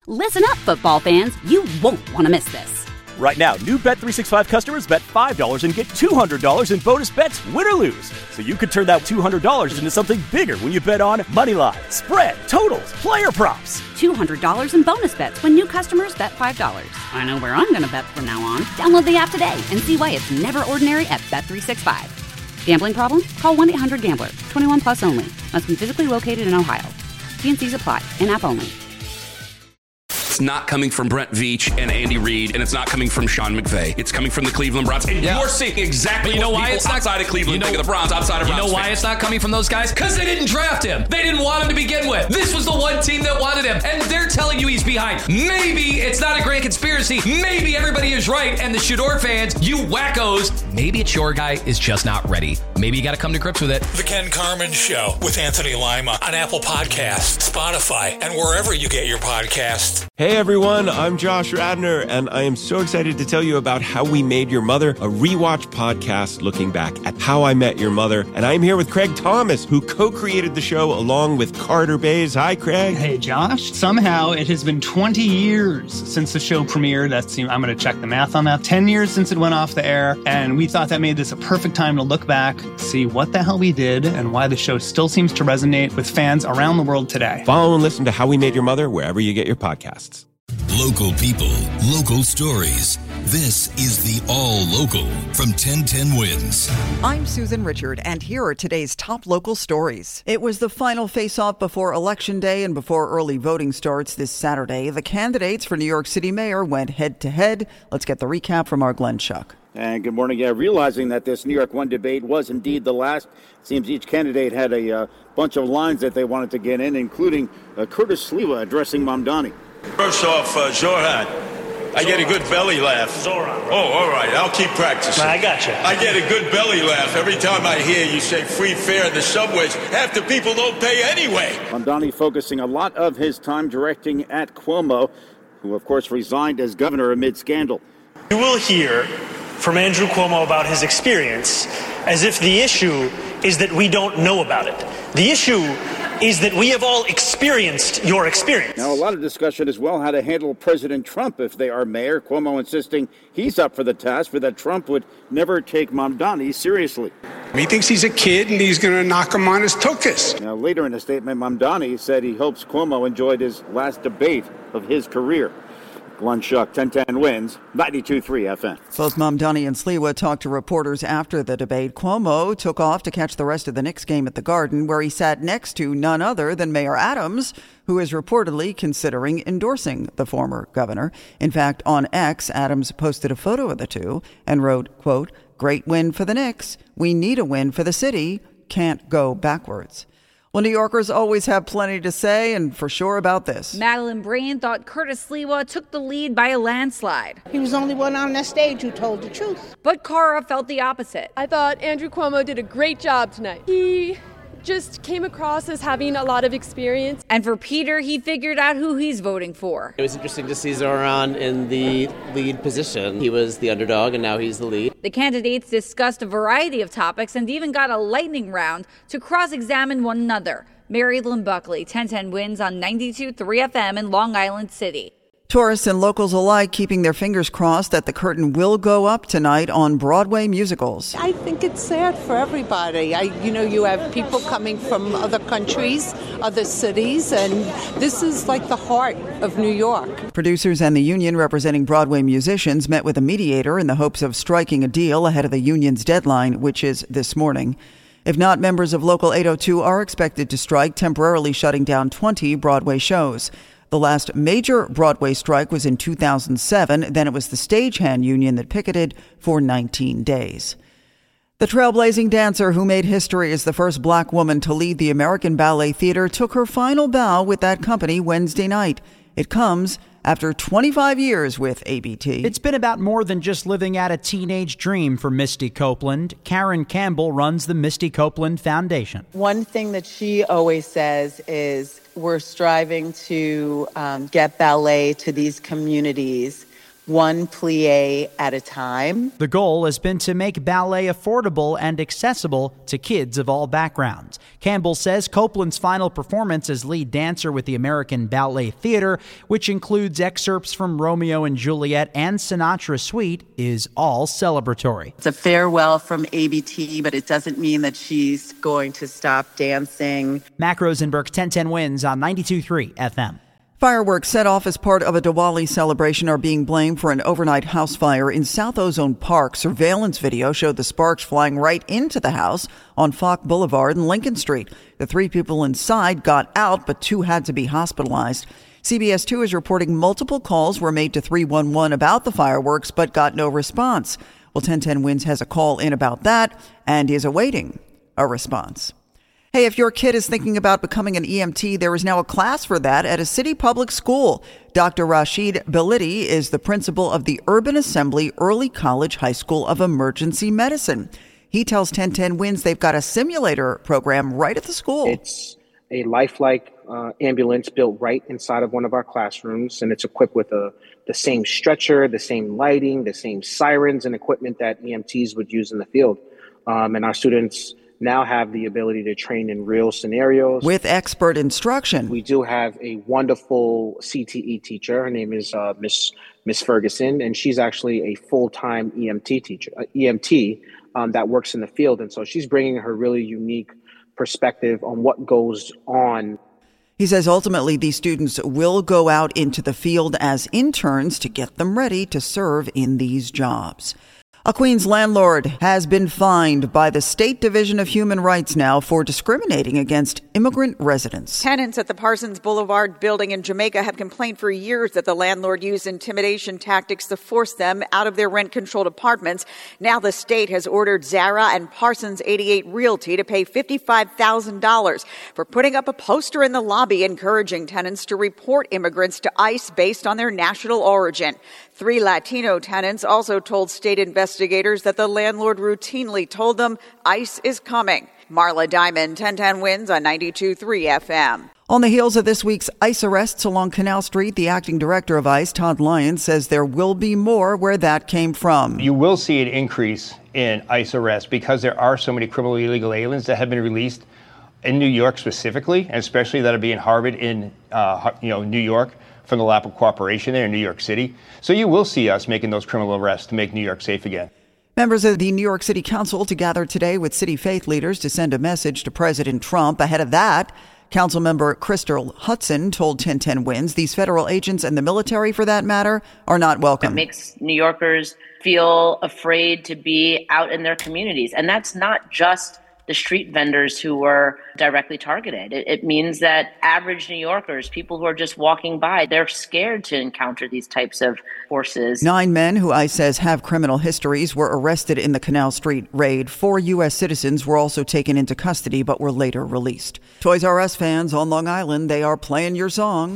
Listen up, football fans. You won't want to miss this. Right now, new Bet365 customers bet $5 and get $200 in bonus bets, win or lose. So you could turn that $200 into something bigger when you bet on money line, spread, totals, player props. $200 in bonus bets when new customers bet $5. I know where I'm going to bet from now on. Download the app today and see why it's never ordinary at Bet365. Gambling problem? Call 1-800-GAMBLER. 21 plus only. Must be physically located in Ohio. T&Cs apply. In-app only. It's not coming from Brent Veach and Andy Reid, and it's not coming from Sean McVay. It's coming from the Cleveland Browns. And you're seeing exactly what people outside of Cleveland think of the Browns, outside of Browns. You know why it's not coming from those guys? Because they didn't draft him. They didn't want him to begin with. This was the one team that wanted him, and they're telling you he's behind. Maybe it's not a grand conspiracy. Maybe everybody is right, and the Shador fans, you wackos, maybe it's your guy is just not ready. Maybe you got to come to grips with it. The Ken Carman Show with Anthony Lima on Apple Podcasts, Spotify, and wherever you get your podcasts. Hey everyone, I'm Josh Radner, and I am so excited to tell you about How We Made Your Mother, a rewatch podcast looking back at How I Met Your Mother. And I'm here with Craig Thomas, who co-created the show along with Carter Bays. Hi, Craig. Hey, Josh. Somehow it has been 20 years since the show premiered. I'm going to check the math on that. 10 years since it went off the air, and we thought that made this a perfect time to look back, see what the hell we did, and why the show still seems to resonate with fans around the world today. Follow and listen to How We Made Your Mother wherever you get your podcasts. Local people, local stories. This is the All Local from 1010 Wins. I'm Susan Richard, and here are today's top local stories. It was the final face-off before Election Day and before early voting starts this Saturday. The candidates for New York City mayor went head-to-head. Let's get the recap from our Glenn Schuck. And good morning. Yeah, realizing that this New York 1 debate was indeed the last, it seems each candidate had a bunch of lines that they wanted to get in, including Curtis Sliwa addressing Mamdani. First off, Zoran, I get a good belly laugh. Zoran. Oh, all right. I'll keep practicing. I got you. I get a good belly laugh every time I hear you say free fare in the subways. Half the people don't pay anyway. Mamdani focusing a lot of his time directing at Cuomo, who, of course, resigned as governor amid scandal. You will hear from Andrew Cuomo about his experience as if the issue is that we don't know about it. The issue is that we have all experienced your experience. Now, a lot of discussion as well how to handle President Trump if they are mayor. Cuomo insisting he's up for the task, but that Trump would never take Mamdani seriously. He thinks he's a kid and he's going to knock him on his tuchus. Now, later in a statement, Mamdani said he hopes Cuomo enjoyed his last debate of his career. Glenn Schuck, 1010 Wins, 92.3 FM. Both Mamdani and Sliwa talked to reporters after the debate. Cuomo took off to catch the rest of the Knicks game at the Garden, where he sat next to none other than Mayor Adams, who is reportedly considering endorsing the former governor. In fact, on X, Adams posted a photo of the two and wrote, quote, "Great win for the Knicks. We need a win for the city. Can't go backwards." Well, New Yorkers always have plenty to say, and for sure about this. Madeline Brain thought Curtis Sliwa took the lead by a landslide. He was the only one on that stage who told the truth. But Cara felt the opposite. I thought Andrew Cuomo did a great job tonight. He just came across as having a lot of experience. And for Peter, he figured out who he's voting for. It was interesting to see Zoran in the lead position. He was the underdog, and now he's the lead. The candidates discussed a variety of topics and even got a lightning round to cross-examine one another. Mary Lynn Buckley, 1010 Wins on 92.3 FM in Long Island City. Tourists and locals alike keeping their fingers crossed that the curtain will go up tonight on Broadway musicals. I think it's sad for everybody. You have people coming from other countries, other cities, and this is like the heart of New York. Producers and the union representing Broadway musicians met with a mediator in the hopes of striking a deal ahead of the union's deadline, which is this morning. If not, members of Local 802 are expected to strike, temporarily shutting down 20 Broadway shows. The last major Broadway strike was in 2007. Then it was the stagehand union that picketed for 19 days. The trailblazing dancer who made history as the first black woman to lead the American Ballet Theater took her final bow with that company Wednesday night. It comes after 25 years with ABT. It's been about more than just living out a teenage dream for Misty Copeland. Karen Campbell runs the Misty Copeland Foundation. One thing that she always says is we're striving to get ballet to these communities one plie at a time. The goal has been to make ballet affordable and accessible to kids of all backgrounds. Campbell says Copeland's final performance as lead dancer with the American Ballet Theater, which includes excerpts from Romeo and Juliet and Sinatra Suite, is all celebratory. It's a farewell from ABT, but it doesn't mean that she's going to stop dancing. Mac Rosenberg, 1010 Wins on 92.3 FM. Fireworks set off as part of a Diwali celebration are being blamed for an overnight house fire in South Ozone Park. Surveillance video showed the sparks flying right into the house on Falk Boulevard and Lincoln Street. The 3 people inside got out, but 2 had to be hospitalized. CBS 2 is reporting multiple calls were made to 311 about the fireworks, but got no response. Well, 1010 Wins has a call in about that and is awaiting a response. Hey, if your kid is thinking about becoming an EMT, there is now a class for that at a city public school. Dr. Rashid Belidi is the principal of the Urban Assembly Early College High School of Emergency Medicine. He tells 1010 Wins they've got a simulator program right at the school. It's a lifelike ambulance built right inside of one of our classrooms, and it's equipped with the same stretcher, the same lighting, the same sirens and equipment that EMTs would use in the field. And our students now have the ability to train in real scenarios. With expert instruction. We do have a wonderful CTE teacher. Her name is Miss Ferguson, and she's actually a full-time EMT teacher, EMT that works in the field. And so she's bringing her really unique perspective on what goes on. He says ultimately these students will go out into the field as interns to get them ready to serve in these jobs. A Queens landlord has been fined by the State Division of Human Rights now for discriminating against immigrant residents. Tenants at the Parsons Boulevard building in Jamaica have complained for years that the landlord used intimidation tactics to force them out of their rent-controlled apartments. Now the state has ordered Zara and Parsons 88 Realty to pay $55,000 for putting up a poster in the lobby encouraging tenants to report immigrants to ICE based on their national origin. 3 Latino tenants also told state investigators that the landlord routinely told them ICE is coming. Marla Diamond, 1010 Wins on 92.3 FM. On the heels of this week's ICE arrests along Canal Street, the acting director of ICE, Todd Lyons, says there will be more where that came from. You will see an increase in ICE arrests because there are so many criminally illegal aliens that have been released in New York specifically, and especially that are being harbored in New York from the lack of cooperation there in New York City. So you will see us making those criminal arrests to make New York safe again. Members of the New York City Council to gather today with city faith leaders to send a message to President Trump. Ahead of that, Councilmember Crystal Hudson told 1010 Wins these federal agents and the military, for that matter, are not welcome. It makes New Yorkers feel afraid to be out in their communities. And that's not just the street vendors who were directly targeted. It means that average New Yorkers, people who are just walking by, they're scared to encounter these types of forces. 9 men who ICE says have criminal histories were arrested in the Canal Street raid. 4 U.S. citizens were also taken into custody but were later released. Toys R Us fans on Long Island, they are playing your song.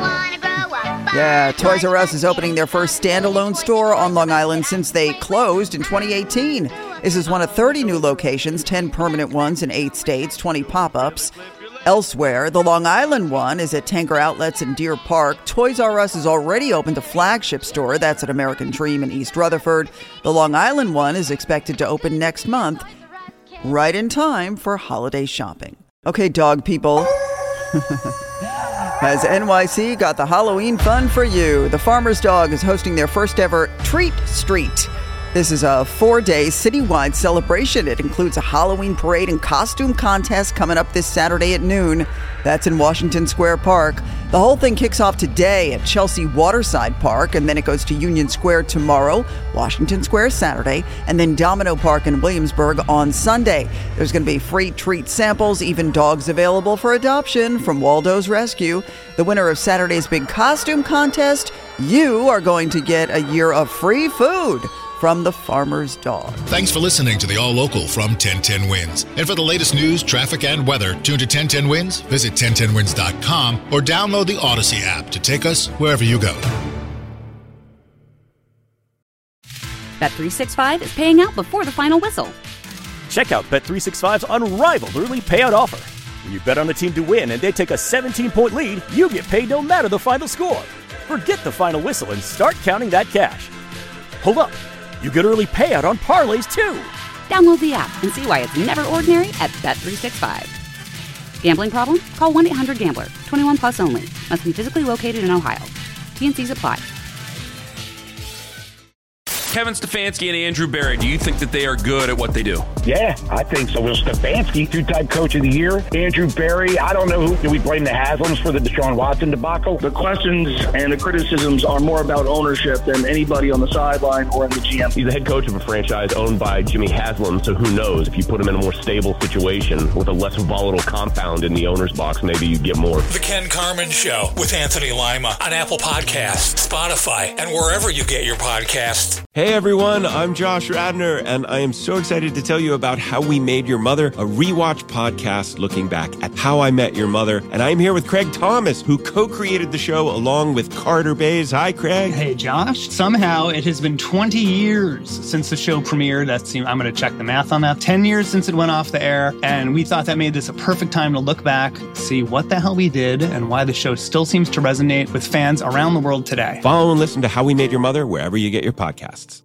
Yeah, Toys R Us is opening their first standalone store on Long Island since they closed in 2018. This is one of 30 new locations, 10 permanent ones in 8 states, 20 pop-ups. Elsewhere, the Long Island one is at Tanger Outlets in Deer Park. Toys R Us has already opened a flagship store. That's at American Dream in East Rutherford. The Long Island one is expected to open next month, right in time for holiday shopping. Okay, dog people. Has NYC got the Halloween fun for you? The Farmer's Dog is hosting their first ever Treat Street. This is a 4-day citywide celebration. It includes a Halloween parade and costume contest coming up this Saturday at noon. That's in Washington Square Park. The whole thing kicks off today at Chelsea Waterside Park, and then it goes to Union Square tomorrow, Washington Square Saturday, and then Domino Park in Williamsburg on Sunday. There's going to be free treat samples, even dogs available for adoption from Waldo's Rescue. The winner of Saturday's big costume contest, you are going to get a year of free food from the Farmer's Dog. Thanks for listening to the All Local from 1010 Wins. And for the latest news, traffic, and weather, tune to 1010 Wins, visit 1010wins.com, or download the Odyssey app to take us wherever you go. Bet365 is paying out before the final whistle. Check out Bet365's unrivaled early payout offer. When you bet on a team to win and they take a 17-point lead, you get paid no matter the final score. Forget the final whistle and start counting that cash. Hold up. You get early payout on parlays, too. Download the app and see why it's never ordinary at Bet365. Gambling problem? Call 1-800-GAMBLER. 21 plus only. Must be physically located in Ohio. T&Cs apply. Kevin Stefanski and Andrew Berry, do you think that they are good at what they do? Yeah, I think so. Well, Stefanski, two-time coach of the year. Andrew Berry, I don't know who. Do we blame the Haslams for the Deshaun Watson debacle? The questions and the criticisms are more about ownership than anybody on the sideline or in the GM. He's the head coach of a franchise owned by Jimmy Haslam, so who knows? If you put him in a more stable situation with a less volatile compound in the owner's box, maybe you'd get more. The Ken Carman Show with Anthony Lima on Apple Podcasts, Spotify, and wherever you get your podcasts. Hey everyone, I'm Josh Radner, and I am so excited to tell you about How We Made Your Mother, a rewatch podcast looking back at How I Met Your Mother. And I'm here with Craig Thomas, who co-created the show along with Carter Bays. Hi, Craig. Hey, Josh. Somehow it has been 20 years since the show premiered. I'm going to check the math on that. 10 years since it went off the air, and we thought that made this a perfect time to look back, see what the hell we did, and why the show still seems to resonate with fans around the world today. Follow and listen to How We Made Your Mother wherever you get your podcasts.